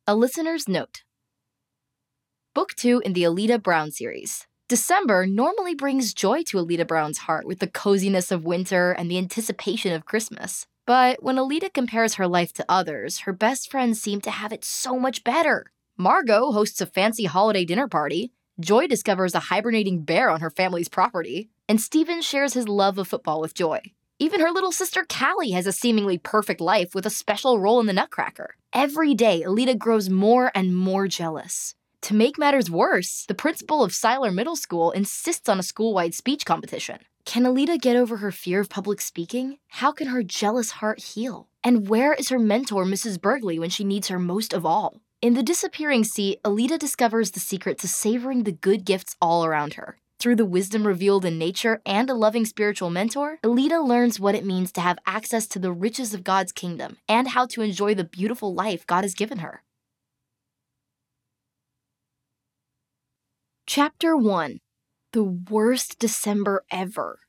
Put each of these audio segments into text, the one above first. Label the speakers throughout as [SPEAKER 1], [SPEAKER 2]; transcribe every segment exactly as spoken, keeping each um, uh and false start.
[SPEAKER 1] A listener's note. Book two in the Alita Brown series. December normally brings joy to Alita Brown's heart with the coziness of winter and the anticipation of Christmas. But when Alita compares her life to others, her best friends seem to have it so much better. Margot hosts a fancy holiday dinner party, Joy discovers a hibernating bear on her family's property, and Steven shares his love of football with Joy. Even her little sister Callie has a seemingly perfect life with a special role in the Nutcracker. Every day, Alita grows more and more jealous. To make matters worse, the principal of Siler Middle School insists on a school-wide speech competition. Can Alita get over her fear of public speaking? How can her jealous heart heal? And where is her mentor, Missus Burgley, when she needs her most of all? In The Disappearing Sea, Alita discovers the secret to savoring the good gifts all around her. Through the wisdom revealed in nature and a loving spiritual mentor, Alita learns what it means to have access to the riches of God's kingdom and how to enjoy the beautiful life God has given her. Chapter one. The worst December ever.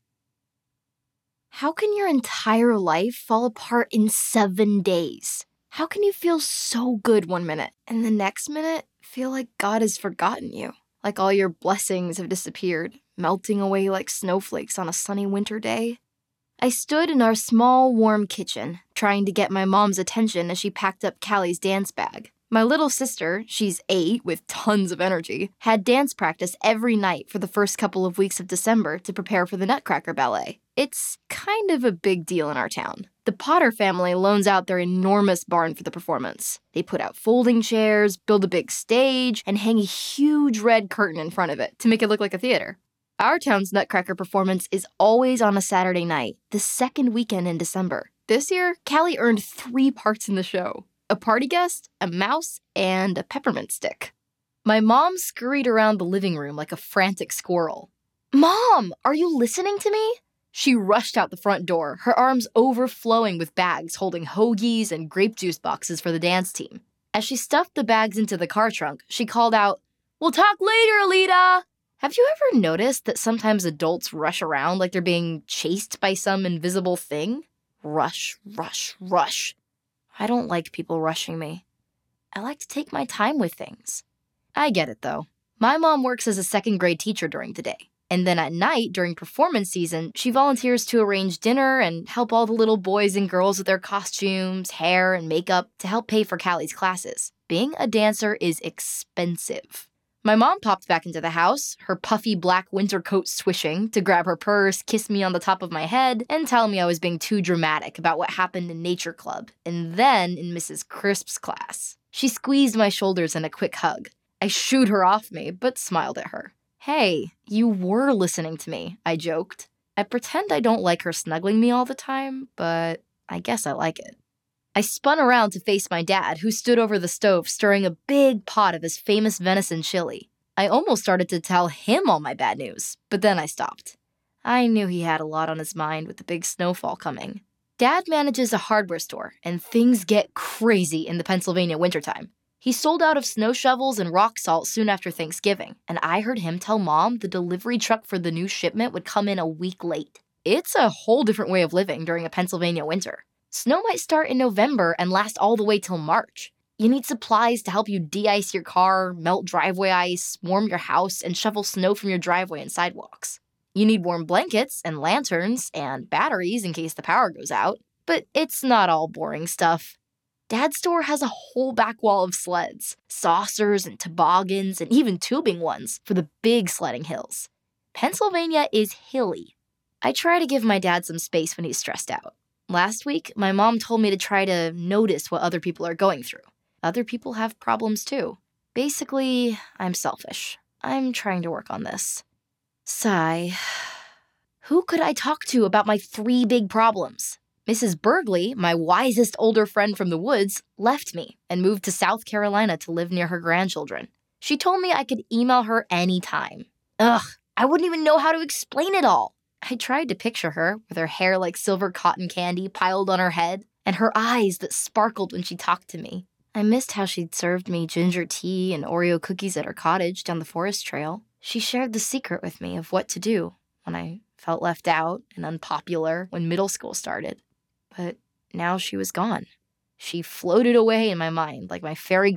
[SPEAKER 1] How can your entire life fall apart in seven days? How can you feel so good one minute and the next minute feel like God has forgotten you? Like all your blessings have disappeared, melting away like snowflakes on a sunny winter day? I stood in our small, warm kitchen, trying to get my mom's attention as she packed up Callie's dance bag. My little sister, she's eight with tons of energy, had dance practice every night for the first couple of weeks of December to prepare for the Nutcracker Ballet. It's kind of a big deal in our town. The Potter family loans out their enormous barn for the performance. They put out folding chairs, build a big stage, and hang a huge red curtain in front of it to make it look like a theater. Our town's Nutcracker performance is always on a Saturday night, the second weekend in December. This year, Callie earned three parts in the show: a party guest, a mouse, and a peppermint stick. My mom scurried around the living room like a frantic squirrel. "Mom, are you listening to me?" She rushed out the front door, her arms overflowing with bags holding hoagies and grape juice boxes for the dance team. As she stuffed the bags into the car trunk, she called out, "We'll talk later, Alita!" Have you ever noticed that sometimes adults rush around like they're being chased by some invisible thing? Rush, rush, rush. I don't like people rushing me. I like to take my time with things. I get it, though. My mom works as a second grade teacher during the day. And then at night, during performance season, she volunteers to arrange dinner and help all the little boys and girls with their costumes, hair, and makeup to help pay for Callie's classes. Being a dancer is expensive. My mom popped back into the house, her puffy black winter coat swishing, to grab her purse, kiss me on the top of my head, and tell me I was being too dramatic about what happened in Nature Club, and then in Missus Crisp's class. She squeezed my shoulders in a quick hug. I shooed her off me, but smiled at her. "Hey, you were listening to me," I joked. I pretend I don't like her snuggling me all the time, but I guess I like it. I spun around to face my dad, who stood over the stove stirring a big pot of his famous venison chili. I almost started to tell him all my bad news, but then I stopped. I knew he had a lot on his mind with the big snowfall coming. Dad manages a hardware store, and things get crazy in the Pennsylvania wintertime. He sold out of snow shovels and rock salt soon after Thanksgiving, and I heard him tell Mom the delivery truck for the new shipment would come in a week late. It's a whole different way of living during a Pennsylvania winter. Snow might start in November and last all the way till March. You need supplies to help you de-ice your car, melt driveway ice, warm your house, and shovel snow from your driveway and sidewalks. You need warm blankets and lanterns and batteries in case the power goes out. But it's not all boring stuff. Dad's store has a whole back wall of sleds, saucers and toboggans, and even tubing ones for the big sledding hills. Pennsylvania is hilly. I try to give my dad some space when he's stressed out. Last week, my mom told me to try to notice what other people are going through. Other people have problems too. Basically, I'm selfish. I'm trying to work on this. Sigh. Who could I talk to about my three big problems? Missus Burgley, my wisest older friend from the woods, left me and moved to South Carolina to live near her grandchildren. She told me I could email her anytime. Ugh, I wouldn't even know how to explain it all. I tried to picture her with her hair like silver cotton candy piled on her head and her eyes that sparkled when she talked to me. I missed how she'd served me ginger tea and Oreo cookies at her cottage down the forest trail. She shared the secret with me of what to do when I felt left out and unpopular when middle school started. But now she was gone. She floated away in my mind like my fairy